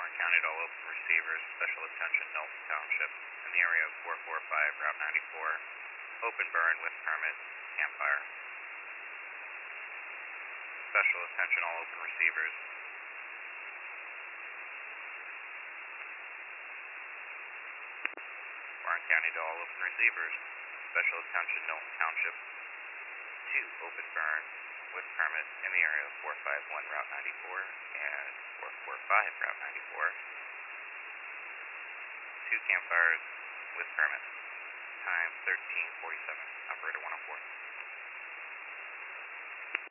Warren County to all open receivers, special attention Milton Township, in the area of 445 Route 94, open burn with permit, campfire. Special attention all open receivers. Warren County to all open receivers, special attention Milton Township, 2 open burn with permit in the area of 451 Route 94 and 445 Route 94. 2 campfires with permit. Time 13:47. Operator 104.